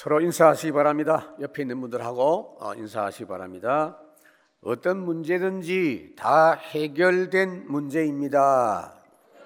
서로 인사하시기 바랍니다. 옆에 있는 분들하고 인사하시기 바랍니다. 어떤 문제든지 다 해결된 문제입니다.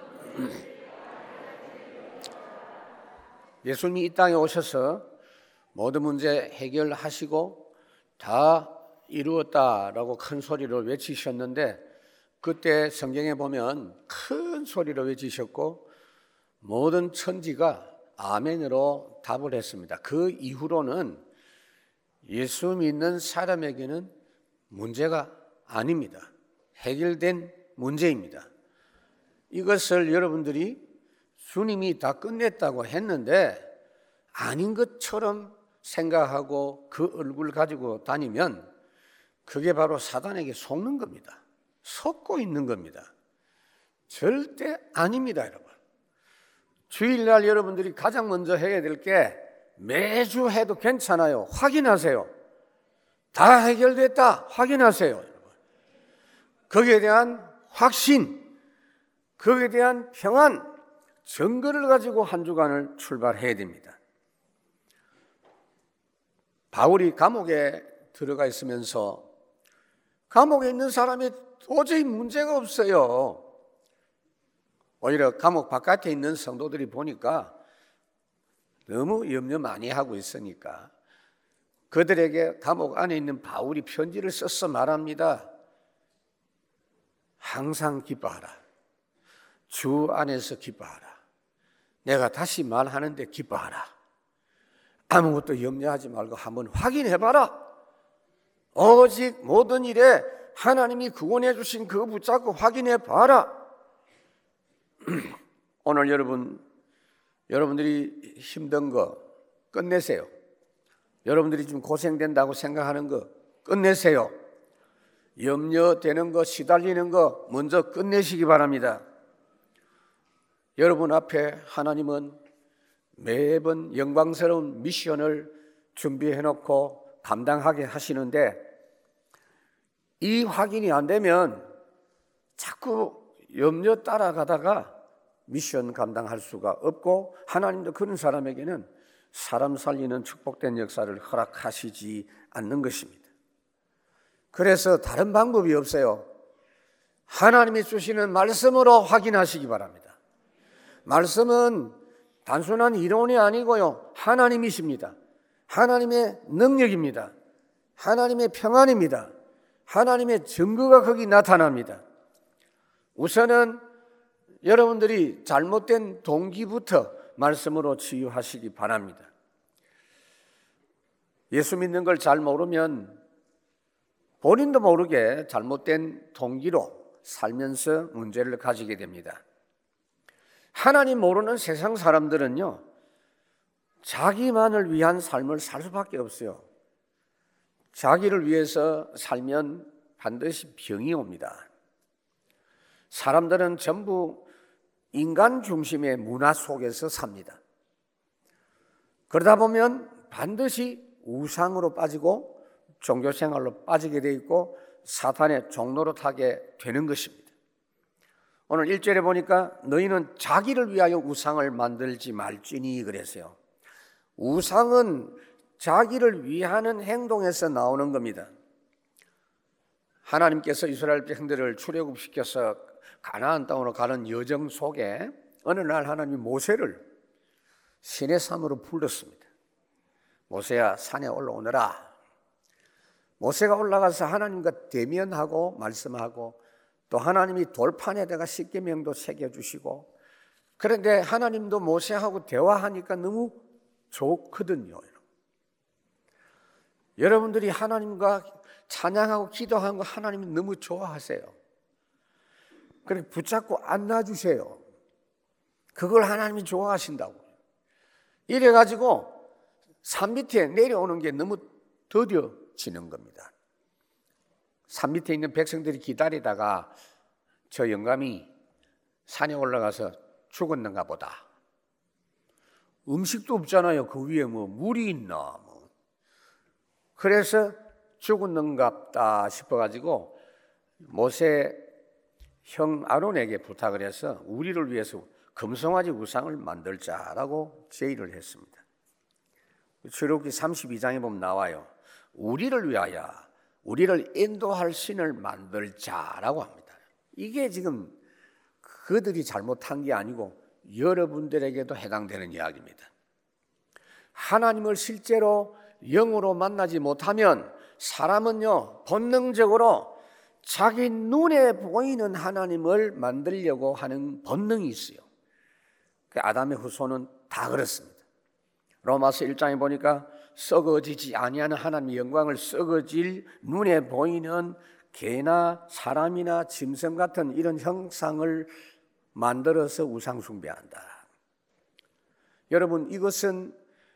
예수님이 이 땅에 오셔서 모든 문제 해결하시고 다 이루었다라고 큰 소리로 외치셨는데, 그때 성경에 보면 큰 소리로 외치셨고 모든 천지가 아멘으로 답을 했습니다. 그 이후로는 예수 믿는 사람에게는 문제가 아닙니다. 해결된 문제입니다. 이것을 여러분들이 주님이 다 끝냈다고 했는데 아닌 것처럼 생각하고 그 얼굴 가지고 다니면 그게 바로 사단에게 속는 겁니다. 속고 있는 겁니다. 절대 아닙니다, 여러분. 주일날 여러분들이 가장 먼저 해야 될 게, 매주 해도 괜찮아요, 확인하세요. 다 해결됐다, 확인하세요, 여러분. 거기에 대한 확신, 거기에 대한 평안, 증거를 가지고 한 주간을 출발해야 됩니다. 바울이 감옥에 들어가 있으면서 감옥에 있는 사람이 도저히 문제가 없어요. 오히려 감옥 바깥에 있는 성도들이 보니까 너무 염려 많이 하고 있으니까 그들에게 감옥 안에 있는 바울이 편지를 써서 말합니다. 항상 기뻐하라. 주 안에서 기뻐하라. 내가 다시 말하는데 기뻐하라. 아무것도 염려하지 말고 한번 확인해봐라. 오직 모든 일에 하나님이 구원해 주신 그거 붙잡고 확인해봐라. 오늘 여러분들이 힘든 거 끝내세요. 여러분들이 좀 고생된다고 생각하는 거 끝내세요. 염려되는 거, 시달리는 거 먼저 끝내시기 바랍니다. 여러분 앞에 하나님은 매번 영광스러운 미션을 준비해 놓고 감당하게 하시는데, 이 확인이 안 되면 자꾸 염려 따라가다가 미션 감당할 수가 없고, 하나님도 그런 사람에게는 사람 살리는 축복된 역사를 허락하시지 않는 것입니다. 그래서 다른 방법이 없어요. 하나님이 주시는 말씀으로 확인하시기 바랍니다. 말씀은 단순한 이론이 아니고요, 하나님이십니다. 하나님의 능력입니다. 하나님의 평안입니다. 하나님의 증거가 거기 나타납니다. 우선은 여러분들이 잘못된 동기부터 말씀으로 치유하시기 바랍니다. 예수 믿는 걸 잘 모르면 본인도 모르게 잘못된 동기로 살면서 문제를 가지게 됩니다. 하나님 모르는 세상 사람들은요, 자기만을 위한 삶을 살 수밖에 없어요. 자기를 위해서 살면 반드시 병이 옵니다. 사람들은 전부 인간 중심의 문화 속에서 삽니다. 그러다 보면 반드시 우상으로 빠지고 종교생활로 빠지게 돼 있고 사탄의 종로로 타게 되는 것입니다. 오늘 1절에 보니까 너희는 자기를 위하여 우상을 만들지 말지니 그랬어요. 우상은 자기를 위하는 행동에서 나오는 겁니다. 하나님께서 이스라엘 백성들을 출애굽시켜서 가나안 땅으로 가는 여정 속에 어느 날 하나님이 모세를 시내산으로 불렀습니다. 모세야, 산에 올라오너라. 모세가 올라가서 하나님과 대면하고 말씀하고, 또 하나님이 돌판에다가 십계명도 새겨주시고, 그런데 하나님도 모세하고 대화하니까 너무 좋거든요. 여러분들이 하나님과 찬양하고 기도하는 거 하나님이 너무 좋아하세요. 그렇게 붙잡고 안아주세요. 그걸 하나님이 좋아하신다고. 이래가지고 산 밑에 내려오는 게 너무 더뎌지는 겁니다. 산 밑에 있는 백성들이 기다리다가 저 영감이 산에 올라가서 죽었는가 보다. 음식도 없잖아요. 그 위에 뭐 물이 있나. 그래서 죽었는갑다 싶어가지고 모세 형 아론에게 부탁을 해서 우리를 위해서 금송아지 우상을 만들자라고 제의를 했습니다. 출애굽기 32장에 보면 나와요. 우리를 위하여 우리를 인도할 신을 만들 자라고 합니다. 이게 지금 그들이 잘못한 게 아니고 여러분들에게도 해당되는 이야기입니다. 하나님을 실제로 영으로 만나지 못하면 사람은요, 본능적으로 자기 눈에 보이는 하나님을 만들려고 하는 본능이 있어요. 아담의 후손은 다 그렇습니다. 로마서 1장에 보니까 썩어지지 아니하는 하나님의 영광을 썩어질 눈에 보이는 개나 사람이나 짐승 같은 이런 형상을 만들어서 우상 숭배한다. 여러분, 이것은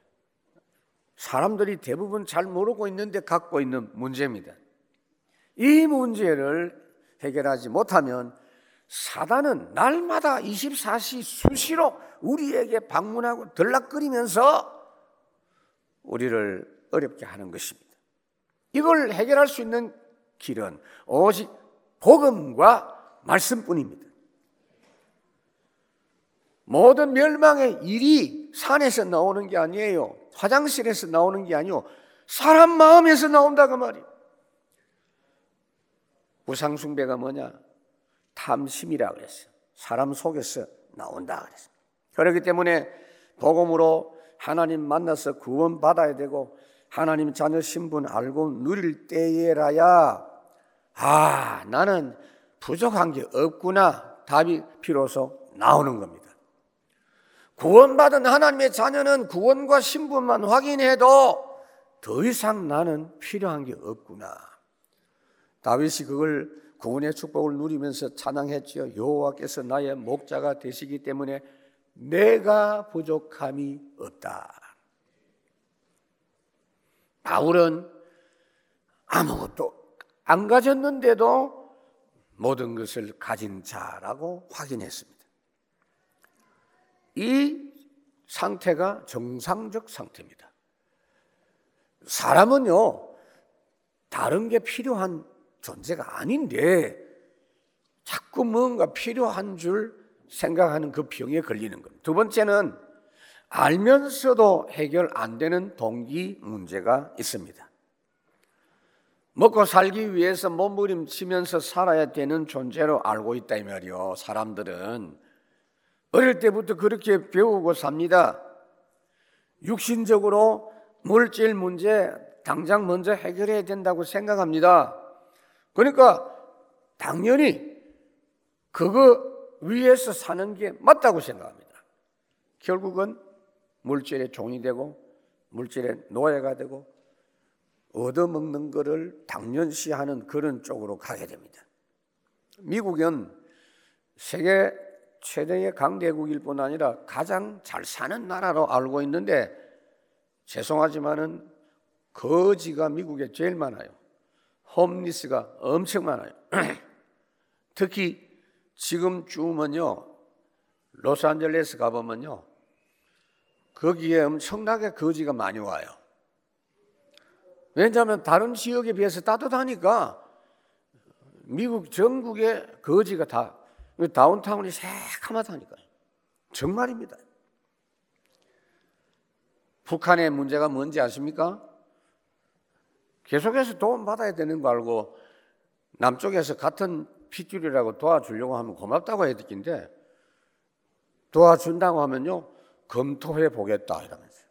사람들이 대부분 잘 모르고 있는데 갖고 있는 문제입니다. 이 문제를 해결하지 못하면 사단은 날마다 24시 수시로 우리에게 방문하고 들락거리면서 우리를 어렵게 하는 것입니다. 이걸 해결할 수 있는 길은 오직 복음과 말씀뿐입니다. 모든 멸망의 일이 산에서 나오는 게 아니에요. 화장실에서 나오는 게 아니요, 사람 마음에서 나온다 그 말이에요. 우상 숭배가 뭐냐? 탐심이라 그랬어요. 사람 속에서 나온다 그랬어요. 그렇기 때문에 복음으로 하나님 만나서 구원 받아야 되고 하나님 자녀 신분 알고 누릴 때에라야 나는 부족한 게 없구나 답이 비로소 나오는 겁니다. 구원받은 하나님의 자녀는 구원과 신분만 확인해도 더 이상 나는 필요한 게 없구나. 다윗이 그걸 구원의 축복을 누리면서 찬양했지요. 여호와께서 나의 목자가 되시기 때문에 내가 부족함이 없다. 바울은 아무것도 안 가졌는데도 모든 것을 가진 자라고 확인했습니다. 이 상태가 정상적 상태입니다. 사람은요, 다른 게 필요한 존재가 아닌데 자꾸 뭔가 필요한 줄 생각하는 그 병에 걸리는 겁니다. 두 번째는 알면서도 해결 안 되는 동기 문제가 있습니다. 먹고 살기 위해서 몸부림치면서 살아야 되는 존재로 알고 있다 이 말이요. 사람들은 어릴 때부터 그렇게 배우고 삽니다. 육신적으로 물질 문제 당장 먼저 해결해야 된다고 생각합니다. 그러니까 당연히 그거 위에서 사는 게 맞다고 생각합니다. 결국은 물질의 종이 되고 물질의 노예가 되고 얻어먹는 것을 당연시하는 그런 쪽으로 가게 됩니다. 미국은 세계 최대의 강대국일 뿐 아니라 가장 잘 사는 나라로 알고 있는데 죄송하지만은 거지가 미국에 제일 많아요. 홈리스가 엄청 많아요. 특히 지금쯤은요, 로스앤젤레스 가보면요, 거기에 엄청나게 거지가 많이 와요. 왜냐하면 다른 지역에 비해서 따뜻하니까 미국 전국의 거지가 다 다운타운이 새카맣다니까요. 정말입니다. 북한의 문제가 뭔지 아십니까? 계속해서 도움받아야 되는 거 알고 남쪽에서 같은 핏줄이라고 도와주려고 하면 고맙다고 해야 되는데 도와준다고 하면요, 검토해 보겠다 이러면서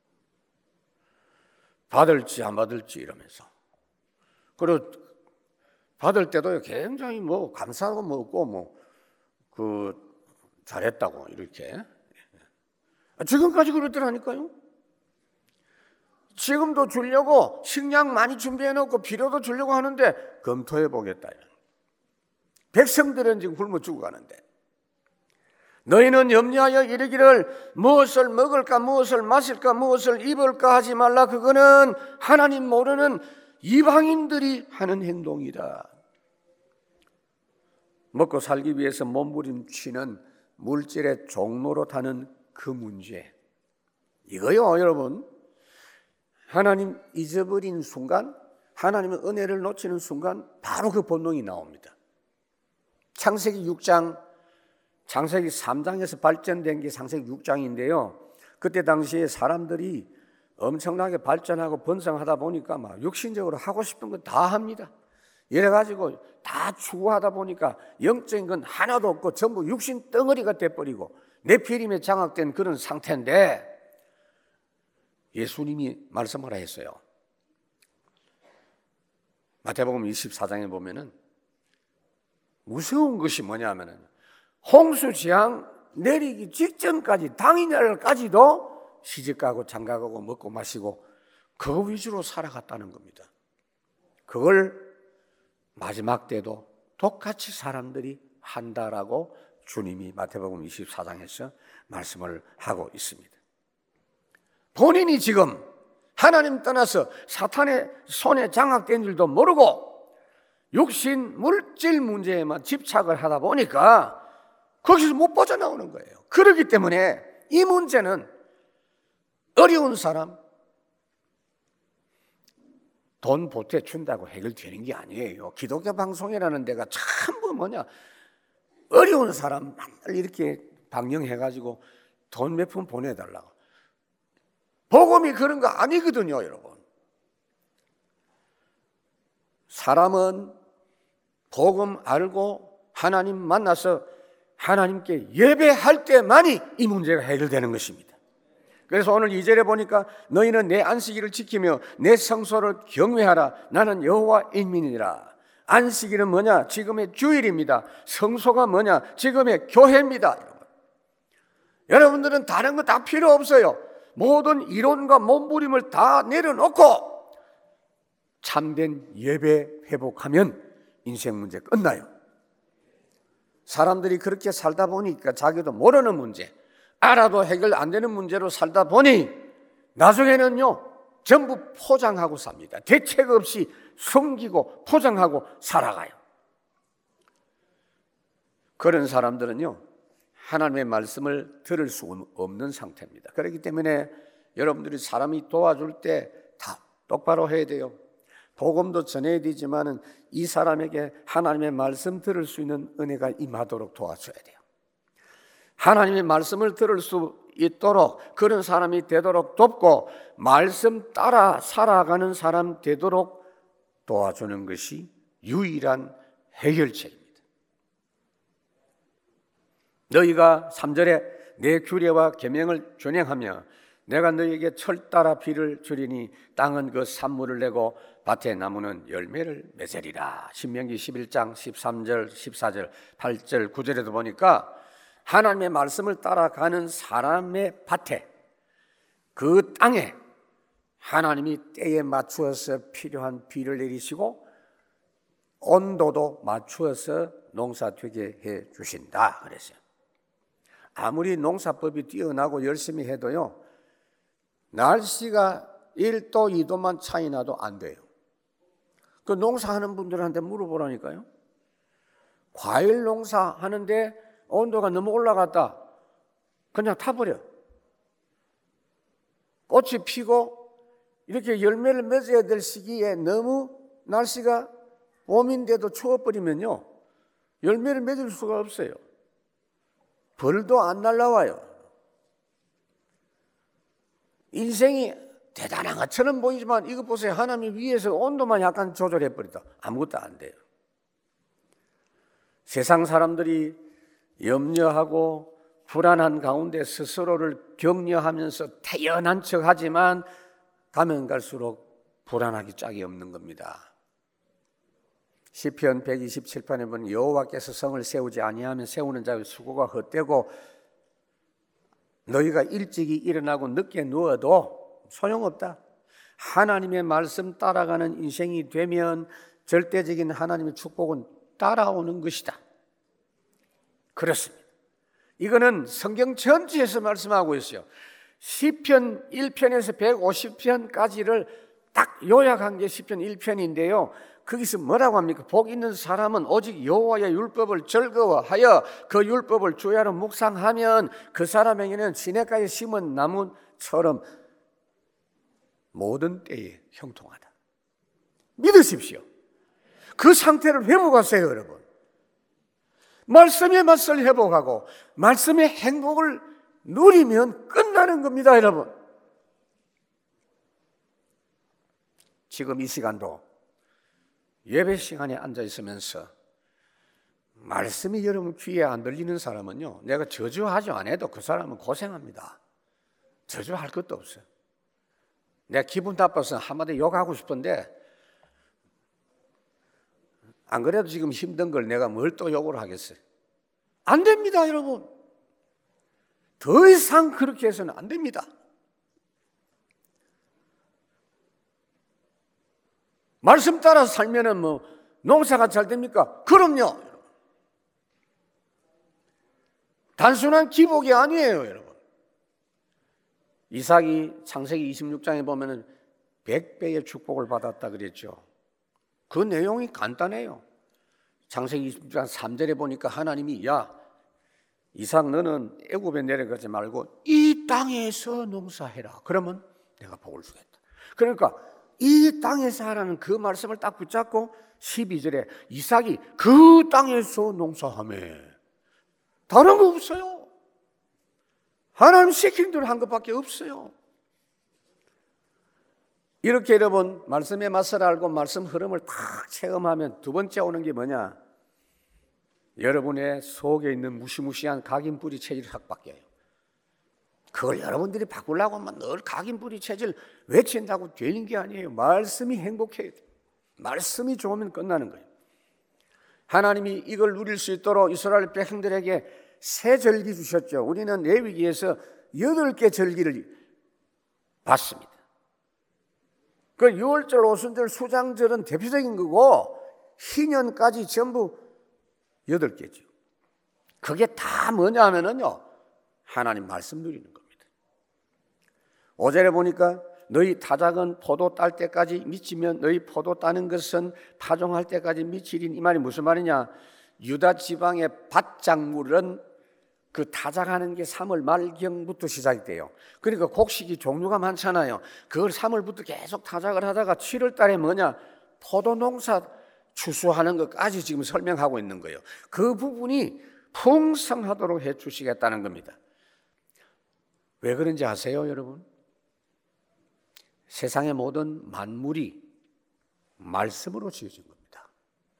받을지 안 받을지 이러면서, 그리고 받을 때도 굉장히 뭐 감사하고 뭐 없고 잘했다고 이렇게 지금까지 그러더라니까요. 지금도 주려고 식량 많이 준비해 놓고 비료도 주려고 하는데 검토해 보겠다. 백성들은 지금 굶어 죽어가는데 너희는 염려하여 이르기를 무엇을 먹을까 무엇을 마실까 무엇을 입을까 하지 말라. 그거는 하나님 모르는 이방인들이 하는 행동이다. 먹고 살기 위해서 몸부림치는 물질의 종로로 타는 그 문제, 이거요 여러분, 하나님 잊어버린 순간, 하나님의 은혜를 놓치는 순간 바로 그 본능이 나옵니다. 창세기 6장, 창세기 3장에서 발전된 게 창세기 6장인데요. 그때 당시에 사람들이 엄청나게 발전하고 번성하다 보니까 막 육신적으로 하고 싶은 건 다 합니다. 이래가지고 다 추구하다 보니까 영적인 건 하나도 없고 전부 육신 덩어리가 돼버리고 네피림에 장악된 그런 상태인데, 예수님이 말씀하라 했어요. 마태복음 24장에 보면은 무서운 것이 뭐냐면은 홍수 재앙 내리기 직전까지, 당일날까지도 시집가고 장가가고 먹고 마시고 그거 위주로 살아갔다는 겁니다. 그걸 마지막 때도 똑같이 사람들이 한다라고 주님이 마태복음 24장에서 말씀을 하고 있습니다. 본인이 지금 하나님 떠나서 사탄의 손에 장악된 줄도 모르고 육신 물질 문제에만 집착을 하다 보니까 거기서 못 빠져나오는 거예요. 그렇기 때문에 이 문제는 어려운 사람 돈 보태 준다고 해결되는 게 아니에요. 기독교 방송이라는 데가 전부 어려운 사람 맨날 이렇게 방영해가지고 돈 몇 푼 보내달라고. 복음이 그런 거 아니거든요, 여러분. 사람은 복음 알고 하나님 만나서 하나님께 예배할 때만이 이 문제가 해결되는 것입니다. 그래서 오늘 2절에 보니까 너희는 내 안식일을 지키며 내 성소를 경외하라. 나는 여호와 인민이니라. 안식일은 뭐냐? 지금의 주일입니다. 성소가 뭐냐? 지금의 교회입니다. 여러분들은 다른 거 다 필요 없어요. 모든 이론과 몸부림을 다 내려놓고 참된 예배 회복하면 인생 문제 끝나요. 사람들이 그렇게 살다 보니까 자기도 모르는 문제, 알아도 해결 안 되는 문제로 살다 보니 나중에는요 전부 포장하고 삽니다. 대책 없이 숨기고 포장하고 살아가요. 그런 사람들은요 하나님의 말씀을 들을 수 없는 상태입니다. 그렇기 때문에 여러분들이 사람이 도와줄 때 다 똑바로 해야 돼요. 복음도 전해야 되지만은 이 사람에게 하나님의 말씀 들을 수 있는 은혜가 임하도록 도와줘야 돼요. 하나님의 말씀을 들을 수 있도록 그런 사람이 되도록 돕고 말씀 따라 살아가는 사람 되도록 도와주는 것이 유일한 해결책입니다. 너희가 3절에 내 규례와 계명을 준행하며 내가 너희에게 철 따라 비를 주리니 땅은 그 산물을 내고 밭의 나무는 열매를 맺으리라. 신명기 11장 13절 14절 8절 9절에도 보니까 하나님의 말씀을 따라가는 사람의 밭에, 그 땅에 하나님이 때에 맞추어서 필요한 비를 내리시고 온도도 맞추어서 농사 되게 해 주신다 그랬어요. 아무리 농사법이 뛰어나고 열심히 해도요 날씨가 1도 2도만 차이 나도 안 돼요. 그 농사하는 분들한테 물어보라니까요. 과일 농사 하는데 온도가 너무 올라갔다 그냥 타버려. 꽃이 피고 이렇게 열매를 맺어야 될 시기에 너무 날씨가 봄인데도 추워버리면요 열매를 맺을 수가 없어요. 벌도 안 날라와요. 인생이 대단한 것처럼 보이지만 이거 보세요. 하나님 위에서 온도만 약간 조절해버리다 아무것도 안 돼요. 세상 사람들이 염려하고 불안한 가운데 스스로를 격려하면서 태연한 척하지만 가면 갈수록 불안하기 짝이 없는 겁니다. 시편 127편에 보면 여호와께서 성을 세우지 아니하면 세우는 자의 수고가 헛되고 너희가 일찍이 일어나고 늦게 누워도 소용없다. 하나님의 말씀 따라가는 인생이 되면 절대적인 하나님의 축복은 따라오는 것이다. 그렇습니다. 이거는 성경 전체에서 말씀하고 있어요. 시편 1편에서 150편까지를 딱 요약한 게 시편 1편인데요. 거기서 뭐라고 합니까? 복 있는 사람은 오직 여호와의 율법을 즐거워하여 그 율법을 주야로 묵상하면 그 사람에게는 시냇가에 심은 나무처럼 모든 때에 형통하다. 믿으십시오. 그 상태를 회복하세요, 여러분. 말씀의 맛을 회복하고 말씀의 행복을 누리면 끝나는 겁니다, 여러분. 지금 이 시간도 예배 시간에 앉아 있으면서 말씀이 여러분 귀에 안 들리는 사람은요, 내가 저주하지 않아도 그 사람은 고생합니다. 저주할 것도 없어요. 내가 기분 나빠서 한마디 욕하고 싶은데 안 그래도 지금 힘든 걸 내가 뭘 또 욕을 하겠어요? 안 됩니다, 여러분. 더 이상 그렇게 해서는 안 됩니다. 말씀 따라 살면은 뭐 농사가 잘 됩니까? 그럼요. 단순한 기복이 아니에요, 여러분. 이삭이 창세기 26장에 보면은 100배의 축복을 받았다 그랬죠. 그 내용이 간단해요. 창세기 26장 3절에 보니까 하나님이 야, 이삭 너는 애굽에 내려가지 말고 이 땅에서 농사해라. 그러면 내가 복을 주겠다. 그러니까 이 땅에서 하라는 그 말씀을 딱 붙잡고 12절에 이삭이 그 땅에서 농사하며 다른 거 없어요. 하나님 시킨 대로 한 것밖에 없어요. 이렇게 여러분 말씀의 맛을 알고 말씀 흐름을 딱 체험하면 두 번째 오는 게 뭐냐? 여러분의 속에 있는 무시무시한 각인뿌리 체질이 확 바뀌어요. 그걸 여러분들이 바꾸려고 하면 늘 각인뿌리 체질 외친다고 되는 게 아니에요. 말씀이 행복해야 돼요. 말씀이 좋으면 끝나는 거예요. 하나님이 이걸 누릴 수 있도록 이스라엘 백성들에게 새 절기 주셨죠. 우리는 레위기에서 8개 절기를 받습니다. 그 유월절, 오순절, 수장절은 대표적인 거고 희년까지 전부 8개죠. 그게 다 뭐냐 하면은요, 하나님 말씀 누리는 겁니다. 5절에 보니까 너희 타작은 포도 딸 때까지 미치면 너희 포도 따는 것은 파종할 때까지 미치린, 이 말이 무슨 말이냐? 유다 지방의 밭작물은 그 타작하는 게 3월 말경부터 시작이 돼요. 그러니까 곡식이 종류가 많잖아요. 그걸 3월부터 계속 타작을 하다가 7월 달에 뭐냐? 포도 농사 추수하는 것까지 지금 설명하고 있는 거예요. 그 부분이 풍성하도록 해 주시겠다는 겁니다. 왜 그런지 아세요, 여러분? 세상의 모든 만물이 말씀으로 지어진 겁니다.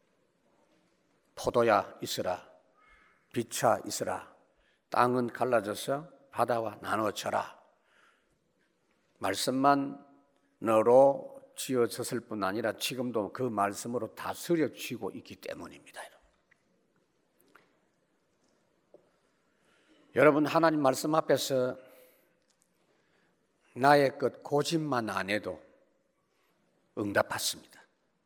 포도야 있으라, 빛아 있으라, 땅은 갈라져서 바다와 나눠져라. 말씀만으로 지어졌을 뿐 아니라 지금도 그 말씀으로 다스려지고 있기 때문입니다. 여러분, 하나님 말씀 앞에서 나의 것 고집만 안 해도 응답받습니다.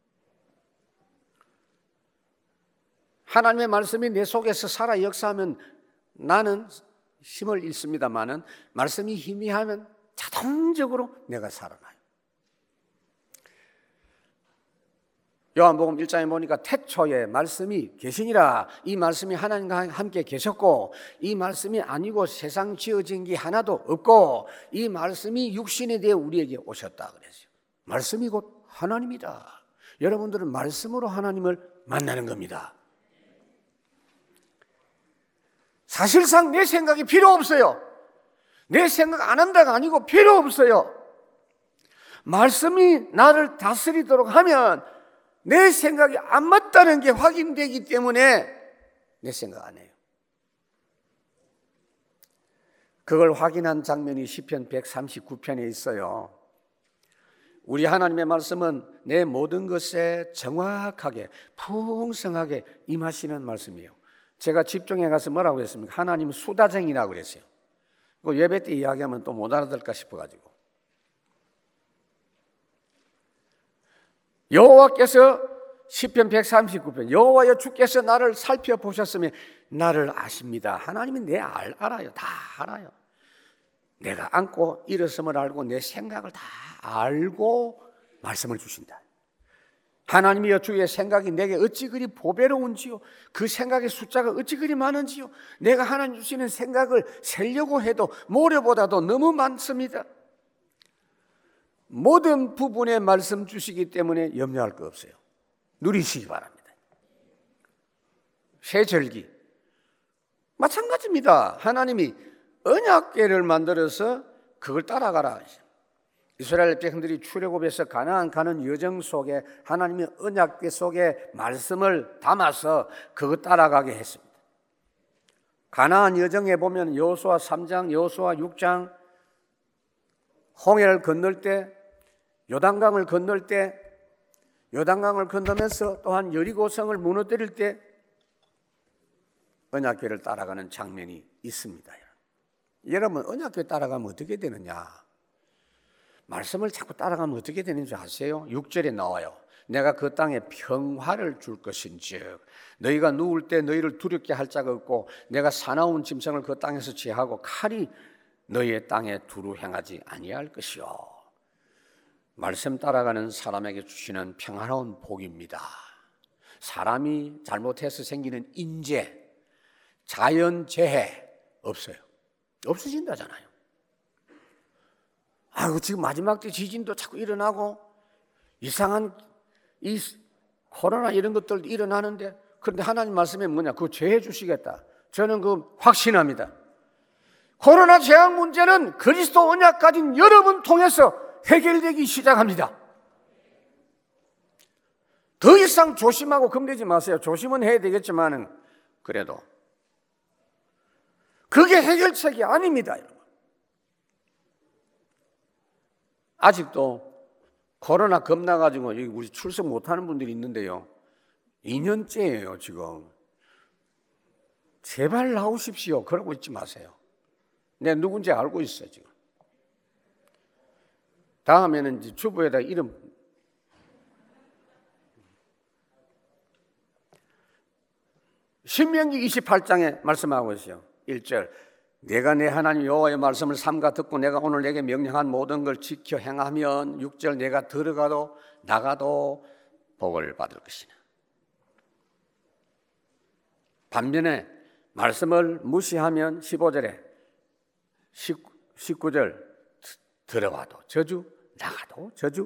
하나님의 말씀이 내 속에서 살아 역사하면 나는 힘을 잃습니다마는 말씀이 희미하면 자동적으로 내가 살아나요. 요한복음 1장에 보니까 태초에 말씀이 계시니라. 이 말씀이 하나님과 함께 계셨고 이 말씀이 아니고 세상 지어진 게 하나도 없고 이 말씀이 육신에 대해 우리에게 오셨다 그랬어요. 말씀이 곧 하나님이다. 여러분들은 말씀으로 하나님을 만나는 겁니다. 사실상 내 생각이 필요 없어요. 내 생각 안 한다가 아니고 필요 없어요. 말씀이 나를 다스리도록 하면 내 생각이 안 맞다는 게 확인되기 때문에 내 생각 안 해요. 그걸 확인한 장면이 시편 139편에 있어요. 우리 하나님의 말씀은 내 모든 것에 정확하게 풍성하게 임하시는 말씀이에요. 제가 집중해 가서 뭐라고 했습니까? 하나님 수다쟁이라고 그랬어요. 그 예배 때 이야기하면 또 못 알아들을까 싶어가지고. 여호와께서 시편 139편 여호와여 주께서 나를 살펴보셨으면 나를 아십니다. 하나님이 내 알아요. 다 알아요. 내가 앉고 일어섬을 알고 내 생각을 다 알고 말씀을 주신다. 하나님이여 주의 생각이 내게 어찌 그리 보배로운지요. 그 생각의 숫자가 어찌 그리 많은지요. 내가 하나님 주시는 생각을 세려고 해도 모래보다도 너무 많습니다. 모든 부분에 말씀 주시기 때문에 염려할 거 없어요. 누리시기 바랍니다. 새 절기 마찬가지입니다. 하나님이 언약궤를 만들어서 그걸 따라가라. 이스라엘 백성들이 출애굽에서 가나안 가는 여정 속에 하나님의 언약궤 속에 말씀을 담아서 그거 따라가게 했습니다. 가나안 여정에 보면 여호수아 3장, 여호수아 6장, 홍해를 건널 때, 요단강을 건널 때, 요단강을 건너면서 또한 여리고성을 무너뜨릴 때 언약궤를 따라가는 장면이 있습니다. 여러분, 언약궤 따라가면 어떻게 되느냐? 말씀을 자꾸 따라가면 어떻게 되는지 아세요? 6절에 나와요. 내가 그 땅에 평화를 줄 것인즉 너희가 누울 때 너희를 두렵게 할 자가 없고 내가 사나운 짐승을 그 땅에서 제하고 칼이 너희의 땅에 두루 행하지 아니할 것이요. 말씀 따라가는 사람에게 주시는 평화로운 복입니다. 사람이 잘못해서 생기는 인재, 자연재해 없어요. 없어진다잖아요. 아이고, 지금 마지막 때 지진도 자꾸 일어나고 이상한 이 코로나 이런 것들도 일어나는데, 그런데 하나님 말씀에 뭐냐? 그거 죄해 주시겠다. 저는 그 확신합니다. 코로나 재앙 문제는 그리스도 언약 가진 여러분 통해서 해결되기 시작합니다. 더 이상 조심하고 겁내지 마세요. 조심은 해야 되겠지만은 그래도 그게 해결책이 아닙니다, 여러분. 아직도 코로나 겁나가지고 우리 출석 못하는 분들이 있는데요. 2년째예요, 지금. 제발 나오십시오. 그러고 있지 마세요. 내가 누군지 알고 있어요, 지금. 다음에는 이제 주부에다 이름. 신명기 28장에 말씀하고 있어요. 1절. 내가 내 하나님 여호와의 말씀을 삼가 듣고 내가 오늘 내게 명령한 모든 걸 지켜 행하면 6절 내가 들어가도 나가도 복을 받을 것이나. 반면에 말씀을 무시하면 15절에 19절 들어와도 저주 나가도 저주.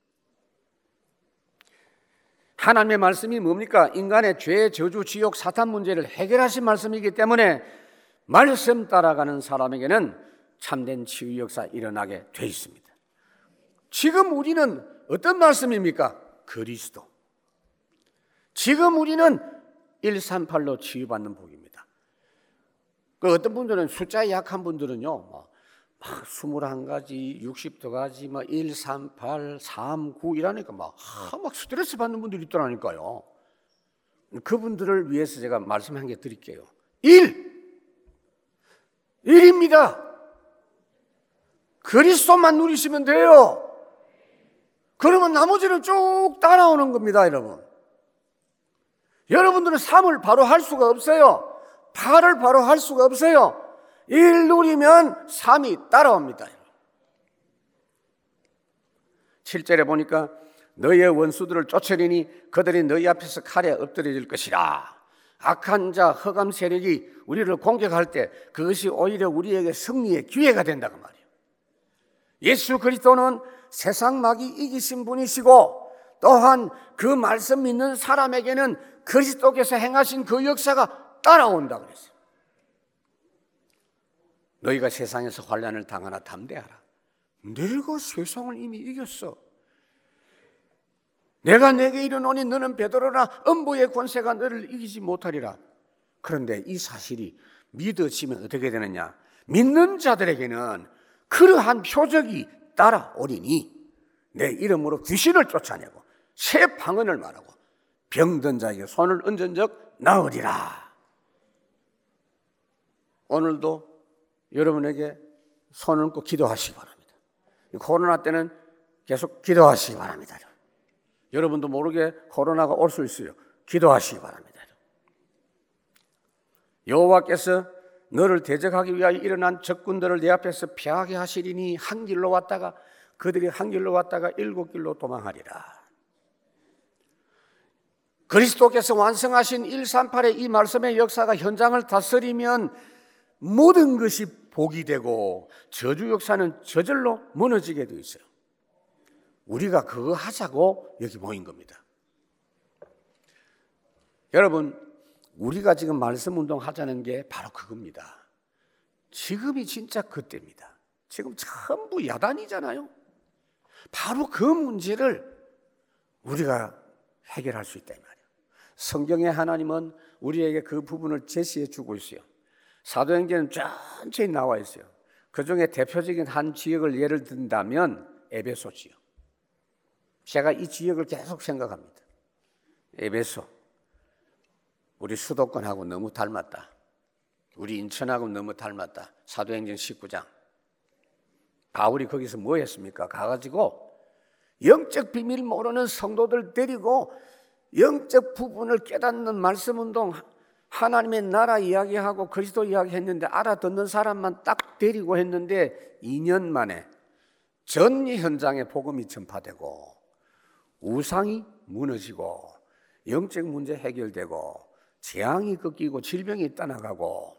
하나님의 말씀이 뭡니까? 인간의 죄, 저주, 지옥, 사탄 문제를 해결하신 말씀이기 때문에 말씀 따라가는 사람에게는 참된 치유 역사 일어나게 돼 있습니다. 지금 우리는 어떤 말씀입니까? 그리스도. 지금 우리는 138로 치유받는 복입니다. 그 어떤 분들은 숫자에 약한 분들은요, 21가지, 60가지, 1, 3, 8, 3, 9 이라니까 막 스트레스 받는 분들이 있더라니까요. 그분들을 위해서 제가 말씀 한 개 드릴게요. 1입니다. 그리스도만 누리시면 돼요. 그러면 나머지는 쭉 따라오는 겁니다, 여러분. 여러분들은 3을 바로 할 수가 없어요. 8을 바로 할 수가 없어요. 1 누리면 3이 따라옵니다. 7절에 보니까 너희의 원수들을 쫓으리니 그들이 너희 앞에서 칼에 엎드려질 것이라. 악한 자, 흑암 세력이 우리를 공격할 때 그것이 오히려 우리에게 승리의 기회가 된다고 말이에요. 예수 그리스도는 세상 마귀 이기신 분이시고 또한 그 말씀 믿는 사람에게는 그리스도께서 행하신 그 역사가 따라온다고 그랬어요. 너희가 세상에서 환난을 당하나 담대하라. 내가 세상을 이미 이겼어. 내가 내게 이르노니 너는 베드로라. 음부의 권세가 너를 이기지 못하리라. 그런데 이 사실이 믿어지면 어떻게 되느냐? 믿는 자들에게는 그러한 표적이 따라오리니 내 이름으로 귀신을 쫓아내고 새 방언을 말하고 병든 자에게 손을 얹은 적 나으리라. 오늘도 여러분에게 손을 얹고 기도하시기 바랍니다. 코로나 때는 계속 기도하시기 바랍니다. 여러분도 모르게 코로나가 올 수 있어요. 기도하시기 바랍니다. 여호와께서 너를 대적하기 위하여 일어난 적군들을 내 앞에서 패하게 하시리니 한 길로 왔다가 그들이 한 길로 왔다가 7길로 도망하리라. 그리스도께서 완성하신 138의 이 말씀의 역사가 현장을 다스리면 모든 것이 복이 되고 저주 역사는 저절로 무너지게 되어 있어요. 우리가 그거 하자고 여기 모인 겁니다. 여러분, 우리가 지금 말씀 운동 하자는 게 바로 그겁니다. 지금이 진짜 그때입니다. 지금 전부 야단이잖아요. 바로 그 문제를 우리가 해결할 수 있다 이 말이에요. 성경에 하나님은 우리에게 그 부분을 제시해 주고 있어요. 사도행전은 전체에 나와 있어요. 그 중에 대표적인 한 지역을 예를 든다면 에베소 지역. 제가 이 지역을 계속 생각합니다. 에베소. 우리 수도권하고 너무 닮았다. 우리 인천하고 너무 닮았다. 사도행전 19장. 바울이 거기서 뭐 했습니까? 가가지고 영적 비밀 모르는 성도들 데리고 영적 부분을 깨닫는 말씀운동, 하나님의 나라 이야기하고 그리스도 이야기했는데 알아듣는 사람만 딱 데리고 했는데 2년 만에 전 현장에 복음이 전파되고 우상이 무너지고 영적 문제 해결되고 재앙이 꺾이고 질병이 떠나가고,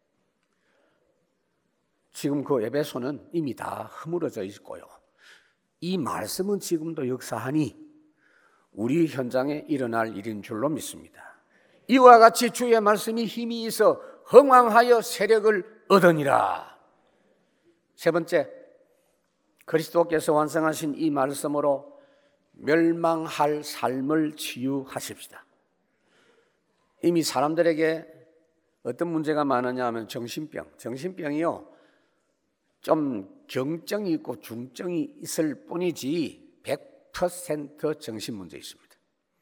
지금 그 에베소는 이미 다 허물어져 있고요. 이 말씀은 지금도 역사하니 우리 현장에 일어날 일인 줄로 믿습니다. 이와 같이 주의 말씀이 힘이 있어 흥왕하여 세력을 얻으니라. 세 번째, 그리스도께서 완성하신 이 말씀으로 멸망할 삶을 치유하십시다. 이미 사람들에게 어떤 문제가 많으냐 하면 정신병이요, 좀 경증이 있고 중증이 있을 뿐이지 100% 정신 문제 있습니다.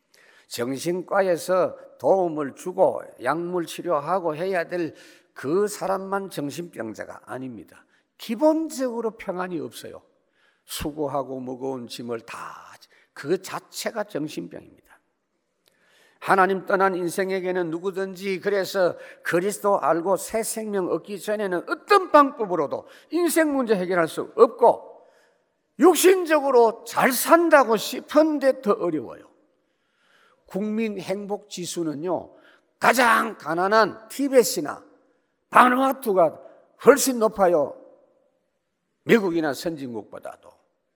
정신과에서 도움을 주고 약물 치료하고 해야 될 그 사람만 정신병자가 아닙니다. 기본적으로 평안이 없어요. 수고하고 무거운 짐을 다, 그 자체가 정신병입니다. 하나님 떠난 인생에게는 누구든지 그래서 그리스도 알고 새 생명 얻기 전에는 어떤 방법으로도 인생 문제 해결할 수 없고 육신적으로 잘 산다고 싶은데 더 어려워요. 국민 행복 지수는요, 가장 가난한 티벳이나 바누아투가 훨씬 높아요. 미국이나 선진국보다도.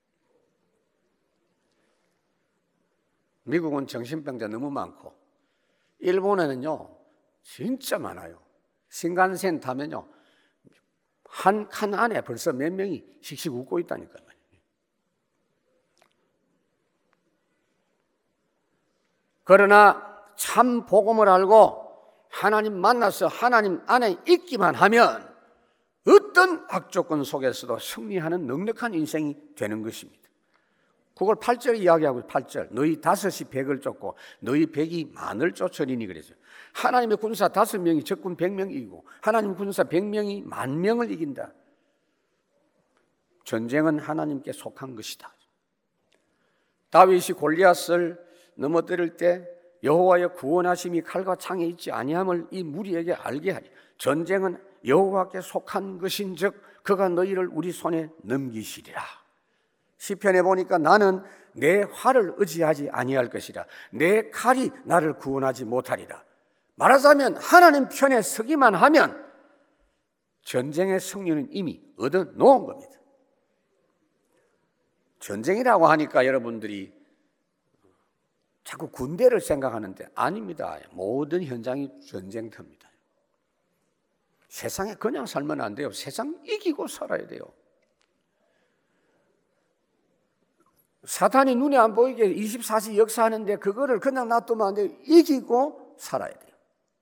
미국은 정신병자 너무 많고, 일본에는요 진짜 많아요. 신간센 타면요 한 칸 안에 벌써 몇 명이 씩씩 웃고 있다니까요. 그러나 참 복음을 알고 하나님 만나서 하나님 안에 있기만 하면 어떤 악조건 속에서도 승리하는 넉넉한 인생이 되는 것입니다. 그걸 8절 이야기하고 8절, 너희 5이 100을 쫓고 너희 100이 만을 쫓으리니 그랬어요. 하나님의 군사 5명이 적군 100명 이기고 하나님 군사 100명이 10,000명을 이긴다. 전쟁은 하나님께 속한 것이다. 다윗이 골리앗을 넘어뜨릴 때 여호와의 구원하심이 칼과 창에 있지 아니함을 이 무리에게 알게 하리. 전쟁은 여호와께 속한 것인즉 그가 너희를 우리 손에 넘기시리라. 시편에 보니까 나는 내 활을 의지하지 아니할 것이라. 내 칼이 나를 구원하지 못하리라. 말하자면 하나님 편에 서기만 하면 전쟁의 승리는 이미 얻어놓은 겁니다. 전쟁이라고 하니까 여러분들이 자꾸 군대를 생각하는데 아닙니다. 모든 현장이 전쟁터입니다. 세상에 그냥 살면 안 돼요. 세상 이기고 살아야 돼요. 사탄이 눈에 안 보이게 24시 역사하는데 그거를 그냥 놔두면 안 돼요. 이기고 살아야 돼요.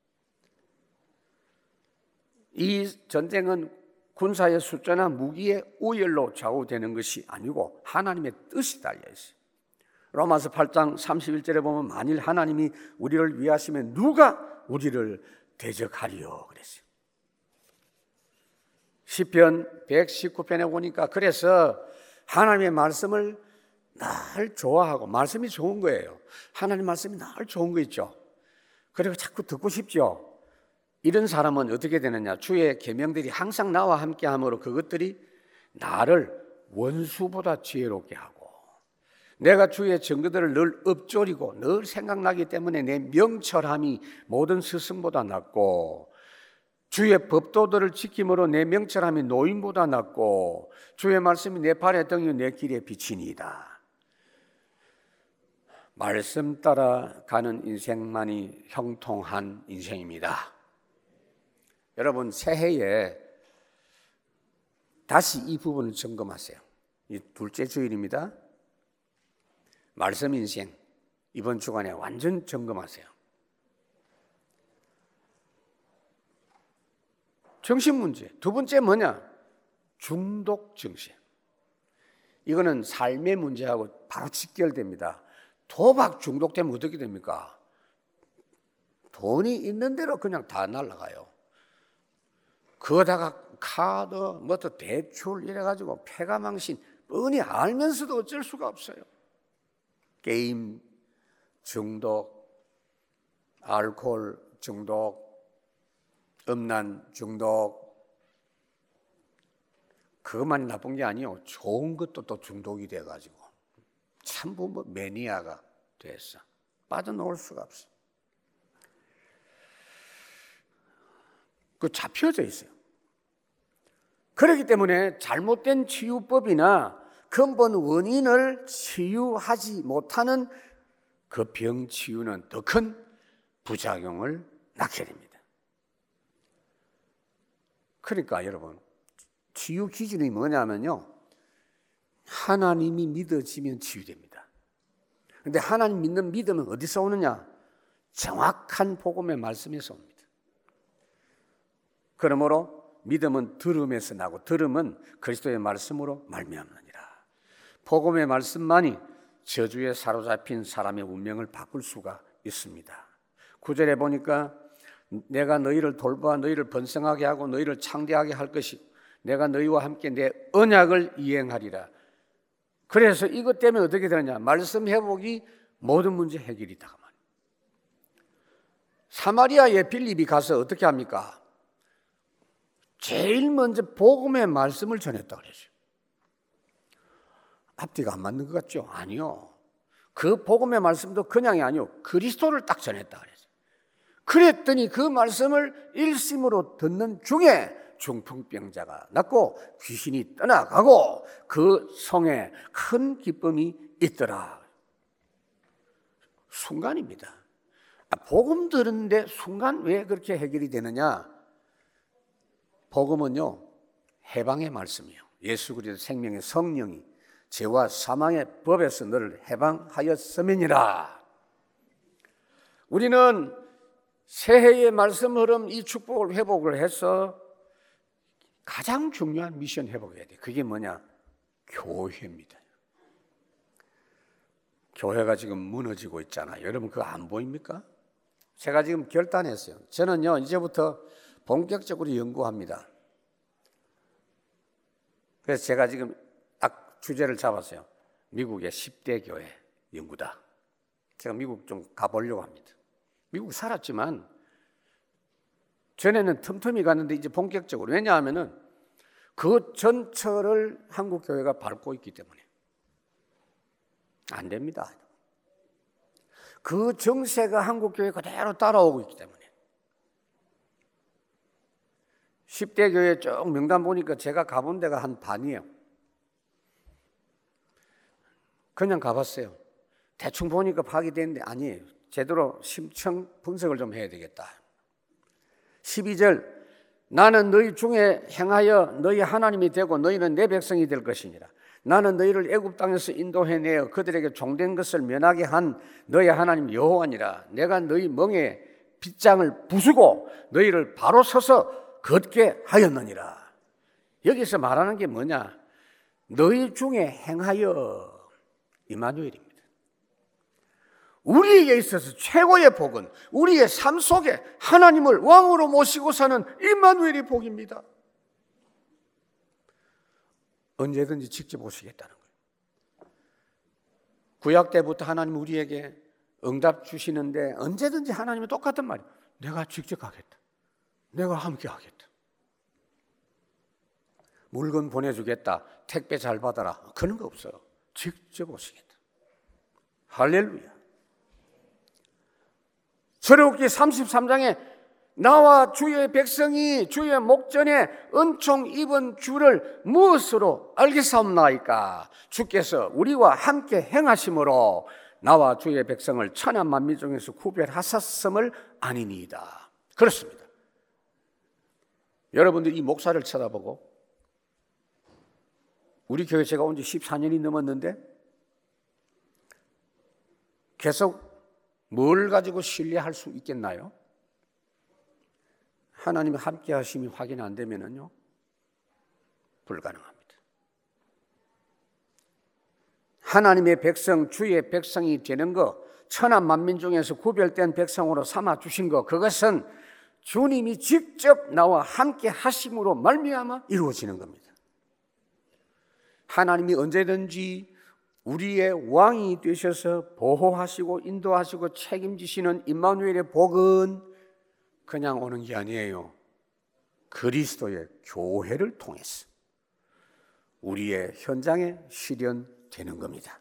이 전쟁은 군사의 숫자나 무기의 우열로 좌우되는 것이 아니고 하나님의 뜻이 달려 있어요. 로마서 8장 31절에 보면 만일 하나님이 우리를 위하시면 누가 우리를 대적하리요 그랬어요. 시편 119편에 보니까 그래서 하나님의 말씀을 늘 좋아하고, 말씀이 좋은 거예요. 하나님 말씀이 늘 좋은 거 있죠. 그리고 자꾸 듣고 싶죠. 이런 사람은 어떻게 되느냐, 주의 계명들이 항상 나와 함께 함으로 그것들이 나를 원수보다 지혜롭게 하고, 내가 주의 증거들을 늘 읊조리고 늘 생각나기 때문에 내 명철함이 모든 스승보다 낫고, 주의 법도들을 지킴으로 내 명철함이 노인보다 낫고, 주의 말씀이 내 발의 등이요 내 길에 비치니이다. 말씀 따라 가는 인생만이 형통한 인생입니다. 여러분, 새해에 다시 이 부분을 점검하세요. 이 둘째 주일입니다. 말씀 인생 이번 주간에 완전 점검하세요. 정신 문제. 두 번째 뭐냐? 중독 정신. 이거는 삶의 문제하고 바로 직결됩니다. 도박 중독되면 어떻게 됩니까? 돈이 있는 대로 그냥 다 날아가요. 그거다가 카드, 뭐 또 대출 이래가지고 패가망신 뻔히 알면서도 어쩔 수가 없어요. 게임 중독, 알코올 중독, 음란 중독. 그것만이 나쁜 게 아니에요. 좋은 것도 또 중독이 돼가지고 전부 뭐 매니아가 됐어. 빠져나올 수가 없어. 그 잡혀져 있어요. 그렇기 때문에 잘못된 치유법이나 근본 원인을 치유하지 못하는 그 병 치유는 더 큰 부작용을 낳게 됩니다. 그러니까 여러분, 치유 기준이 뭐냐면요, 하나님이 믿어지면 치유됩니다. 그런데 하나님 믿는 믿음은 어디서 오느냐? 정확한 복음의 말씀에서 옵니다. 그러므로 믿음은 들음에서 나고 들음은 그리스도의 말씀으로 말미암느니라. 복음의 말씀만이 저주에 사로잡힌 사람의 운명을 바꿀 수가 있습니다. 9절에 보니까 내가 너희를 돌보아 너희를 번성하게 하고 너희를 창대하게 할 것이고 내가 너희와 함께 내 언약을 이행하리라. 그래서 이것 때문에 어떻게 되느냐? 말씀 회복이 모든 문제 해결이다. 사마리아에 빌립이 가서 어떻게 합니까? 제일 먼저 복음의 말씀을 전했다 그러죠. 앞뒤가 안 맞는 것 같죠? 아니요. 그 복음의 말씀도 그냥이 아니요. 그리스도를 딱 전했다 그러죠. 그랬더니 그 말씀을 일심으로 듣는 중에 중풍병자가 낫고 귀신이 떠나가고 그 성에 큰 기쁨이 있더라. 순간입니다. 복음 들었는데 순간 왜 그렇게 해결이 되느냐? 복음은요, 해방의 말씀이에요. 예수 그리스도 생명의 성령이 죄와 사망의 법에서 너를 해방하였음이니라. 우리는 새해의 말씀 흐름 이 축복을 회복을 해서 가장 중요한 미션 회복해야 돼. 그게 뭐냐? 교회입니다. 교회가 지금 무너지고 있잖아요. 여러분 그거 안 보입니까? 제가 지금 결단했어요. 저는요 이제부터 본격적으로 연구합니다. 그래서 제가 지금 딱 주제를 잡았어요. 미국의 10대 교회 연구다. 제가 미국 좀 가보려고 합니다. 미국 살았지만 전에는 틈틈이 갔는데 이제 본격적으로. 왜냐하면은 그 전철을 한국 교회가 밟고 있기 때문에 안 됩니다. 그 정세가 한국 교회 그대로 따라오고 있기 때문에. 10대 교회 쭉 명단 보니까 제가 가본 데가 한 반이에요. 그냥 가봤어요. 대충 보니까 파악이 되는데 아니에요. 제대로 심층 분석을 좀 해야 되겠다. 12절 나는 너희 중에 행하여 너희 하나님이 되고 너희는 내 백성이 될 것이니라. 나는 너희를 애굽 땅에서 인도해내어 그들에게 종된 것을 면하게 한 너희 하나님 여호와니라. 내가 너희 멍에 빗장을 부수고 너희를 바로 서서 걷게 하였느니라. 여기서 말하는 게 뭐냐? 너희 중에 행하여 임마누엘입니다. 우리에게 있어서 최고의 복은 우리의 삶 속에 하나님을 왕으로 모시고 사는 임마누엘의 복입니다. 언제든지 직접 오시겠다는 거예요. 구약 때부터 하나님 우리에게 응답 주시는데 언제든지 하나님은 똑같은 말이에요. 내가 직접 가겠다. 내가 함께 하겠다. 물건 보내주겠다. 택배 잘 받아라. 그런 거 없어요. 직접 오시겠다. 할렐루야. 출애굽기 33장에 나와 주의 백성이 주의 목전에 은총 입은 주를 무엇으로 알겠사옵나이까? 주께서 우리와 함께 행하심으로 나와 주의 백성을 천한 만민 중에서 구별하셨음을 아니니이다. 그렇습니다. 여러분들이 이 목사를 쳐다보고 우리 교회 제가 온 지 14년이 넘었는데 계속 뭘 가지고 신뢰할 수 있겠나요? 하나님의 함께 하심이 확인 안 되면은요, 불가능합니다. 하나님의 백성, 주의 백성이 되는 것, 천한 만민 중에서 구별된 백성으로 삼아 주신 것, 그것은 주님이 직접 나와 함께 하심으로 말미암아 이루어지는 겁니다. 하나님이 언제든지 우리의 왕이 되셔서 보호하시고 인도하시고 책임지시는 임마누엘의 복은 그냥 오는 게 아니에요. 그리스도의 교회를 통해서 우리의 현장에 실현되는 겁니다.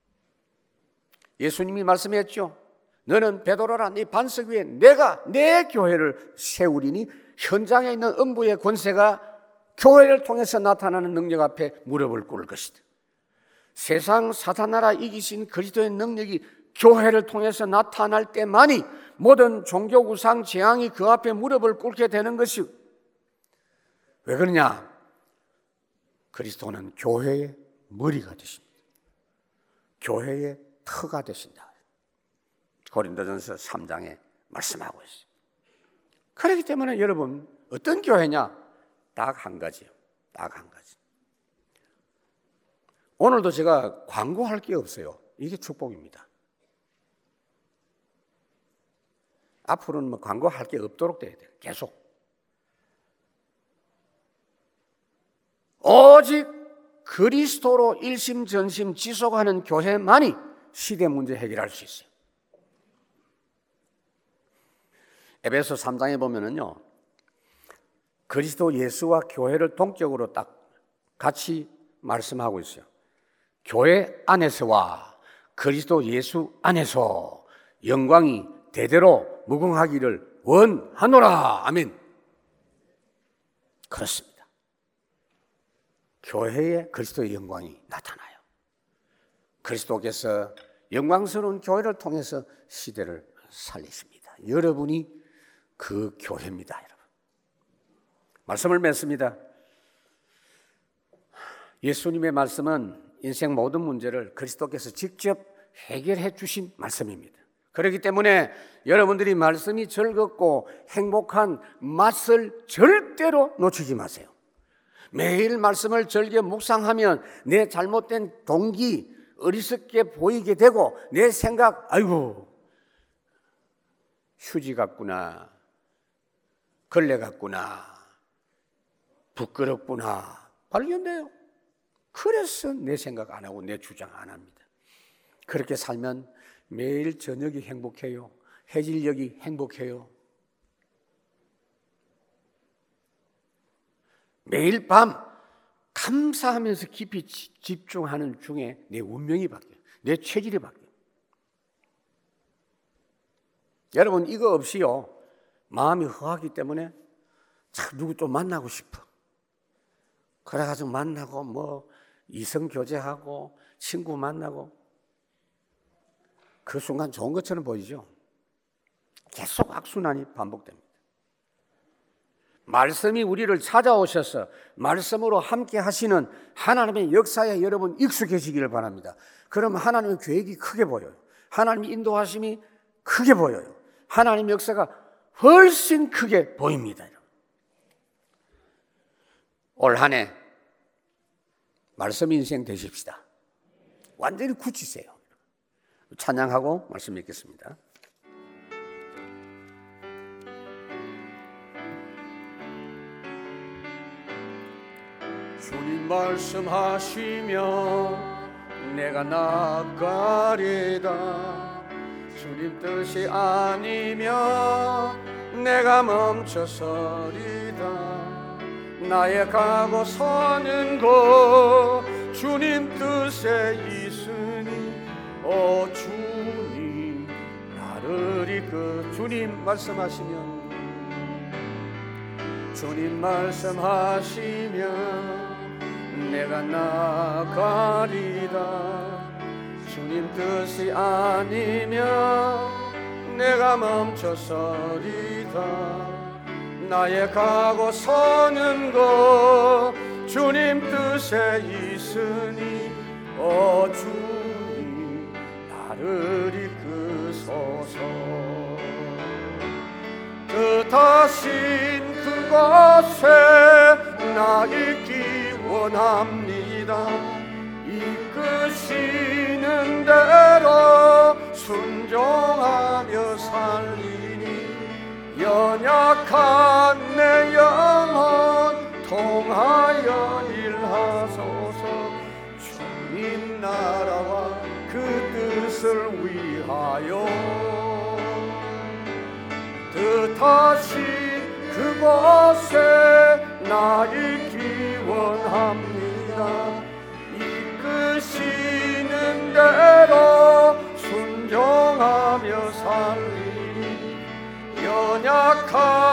예수님이 말씀했죠. 너는 베드로라, 네 반석 위에 내가 내 교회를 세우리니 현장에 있는 음부의 권세가 교회를 통해서 나타나는 능력 앞에 무릎을 꿇을 것이다. 세상 사탄나라 이기신 그리스도의 능력이 교회를 통해서 나타날 때만이 모든 종교 우상 재앙이 그 앞에 무릎을 꿇게 되는 것이, 왜 그러냐? 그리스도는 교회의 머리가 되십니다. 교회의 터가 되신다. 고린도전서 3장에 말씀하고 있어요. 그렇기 때문에 여러분, 어떤 교회냐? 딱 한 가지요. 딱 한 가지. 오늘도 제가 광고할 게 없어요. 이게 축복입니다. 앞으로는 뭐 광고할 게 없도록 돼야 돼요. 계속. 오직 그리스도로 일심전심 지속하는 교회만이 시대 문제 해결할 수 있어요. 에베소 3장에 보면은요, 그리스도 예수와 교회를 동격으로 딱 같이 말씀하고 있어요. 교회 안에서와 그리스도 예수 안에서 영광이 대대로 무궁하기를 원하노라. 아멘. 그렇습니다. 교회에 그리스도의 영광이 나타나요. 그리스도께서 영광스러운 교회를 통해서 시대를 살리십니다. 여러분이 그 교회입니다, 여러분. 말씀을 맺습니다. 예수님의 말씀은 인생 모든 문제를 그리스도께서 직접 해결해 주신 말씀입니다. 그렇기 때문에 여러분들이 말씀이 즐겁고 행복한 맛을 절대로 놓치지 마세요. 매일 말씀을 즐겨 묵상하면 내 잘못된 동기 어리석게 보이게 되고 내 생각, 아이고 휴지 같구나, 걸레 같구나, 부끄럽구나 발견돼요. 그래서 내 생각 안 하고 내 주장 안 합니다. 그렇게 살면 매일 저녁이 행복해요. 해질녘이 행복해요. 매일 밤 감사하면서 깊이 집중하는 중에 내 운명이 바뀌어요. 내 체질이 바뀌어요. 여러분, 이거 없이요, 마음이 허하기 때문에 참 누구 좀 만나고 싶어. 그래가지고 만나고 뭐 이성 교제하고 친구 만나고, 그 순간 좋은 것처럼 보이죠. 계속 악순환이 반복됩니다. 말씀이 우리를 찾아오셔서 말씀으로 함께 하시는 하나님의 역사에 여러분 익숙해지기를 바랍니다. 그럼 하나님의 계획이 크게 보여요. 하나님의 인도하심이 크게 보여요. 하나님의 역사가 훨씬 크게 보입니다. 올 한 해 말씀 인생 되십시다. 완전히 굳히세요. 찬양하고 말씀 읽겠습니다. 주님 말씀하시며 내가 나가리다. 주님 뜻이 아니면 내가 멈춰서리다. 나의 가고 서는 곳 주님 뜻에 있으니 오 주님 나를 이끌. 주님 말씀하시면, 주님 말씀하시면 내가 나가리다. 주님 뜻이 아니면 내가 멈춰서리다. 나의 가고 서는 곳 주님 뜻에 있으니 오 주님 나를 나를 이끄소서. 뜻하신 그곳에 나 있기 원합니다. 이끄시는 대로 순종하며 살리니 연약한 내 영혼 통하여 일하소서. 주님 나라와 그 뜻을 위하여 뜻하신 그곳에 나 있기 원합니다. 이끄시는 대로 순종하며 살리니 연약한